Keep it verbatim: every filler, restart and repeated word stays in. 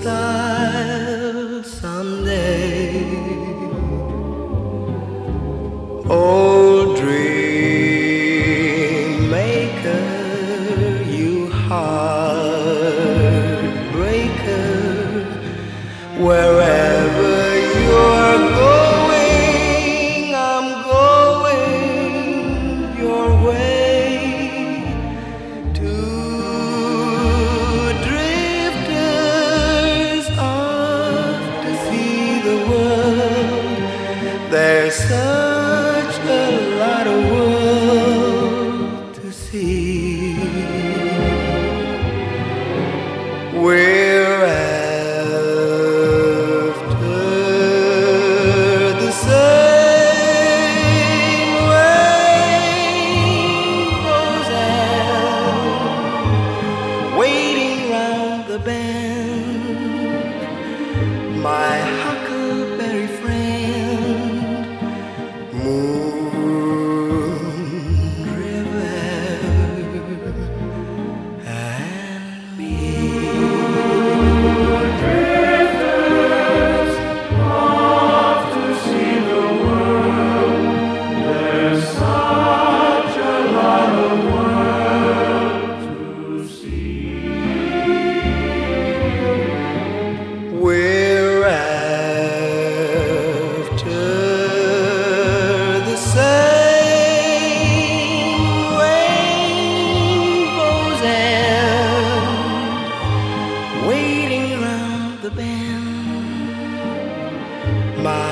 style someday. Oh, dream maker, you heartbreaker, wherever you're going, I'm going your way. Two drifters off to see the world. There's such a lot of world to see. We're after the same rainbows and waiting round the bend. My huckleberry friend, Moon River, and me. Drifters off to see the world. There's such a lot of world to see. We're after the same rainbows and waiting round the bend. My